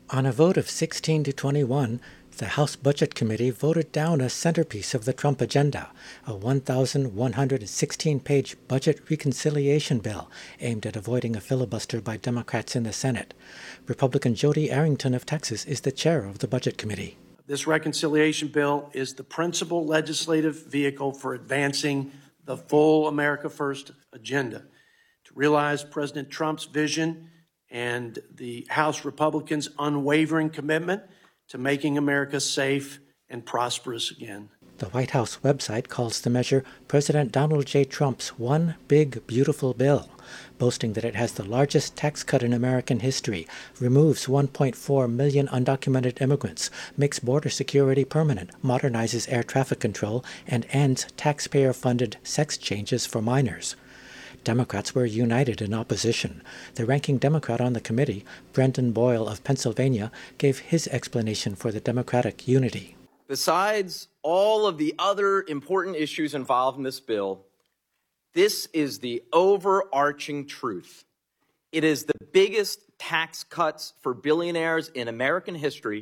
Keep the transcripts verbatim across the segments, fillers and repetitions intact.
On a vote of sixteen to twenty-one, the House Budget Committee voted down a centerpiece of the Trump agenda, a one thousand one hundred sixteen page budget reconciliation bill aimed at avoiding a filibuster by Democrats in the Senate. Republican Jody Arrington of Texas is the chair of the Budget Committee. This reconciliation bill is the principal legislative vehicle for advancing the full America First agenda to realize President Trump's vision and the House Republicans' unwavering commitment to making America safe and prosperous again. The White House website calls the measure President Donald J. Trump's One Big Beautiful Bill, boasting that it has the largest tax cut in American history, removes one point four million undocumented immigrants, makes border security permanent, modernizes air traffic control, and ends taxpayer-funded sex changes for minors. Democrats were united in opposition. The ranking Democrat on the committee, Brendan Boyle of Pennsylvania, gave his explanation for the Democratic unity. Besides all of the other important issues involved in this bill, this is the overarching truth. It is the biggest tax cuts for billionaires in American history,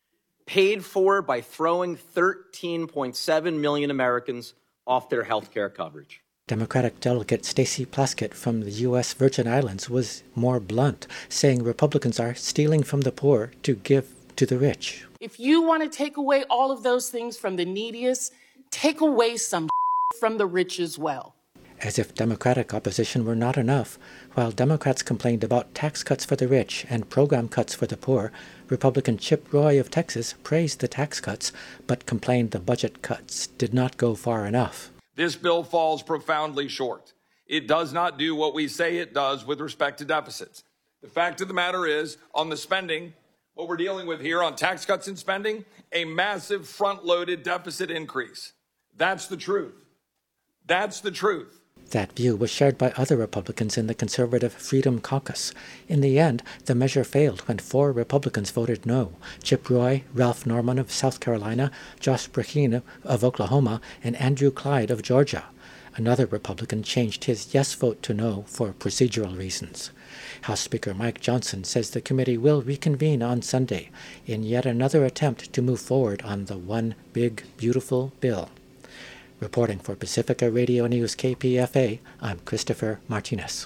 paid for by throwing thirteen point seven million Americans off their health care coverage. Democratic delegate Stacey Plaskett from the U S Virgin Islands was more blunt, saying Republicans are stealing from the poor to give to the rich. If you want to take away all of those things from the neediest, take away some from the rich as well. As if Democratic opposition were not enough, while Democrats complained about tax cuts for the rich and program cuts for the poor, Republican Chip Roy of Texas praised the tax cuts, but complained the budget cuts did not go far enough. This bill falls profoundly short. It does not do what we say it does with respect to deficits. The fact of the matter is, on the spending, what we're dealing with here on tax cuts and spending, a massive front-loaded deficit increase. That's the truth. That's the truth. That view was shared by other Republicans in the conservative Freedom Caucus. In the end, the measure failed when four Republicans voted no: Chip Roy, Ralph Norman of South Carolina, Josh Brecheen of Oklahoma, and Andrew Clyde of Georgia. Another Republican changed his yes vote to no for procedural reasons. House Speaker Mike Johnson says the committee will reconvene on Sunday in yet another attempt to move forward on the One Big Beautiful Bill. Reporting for Pacifica Radio News K P F A, I'm Christopher Martinez.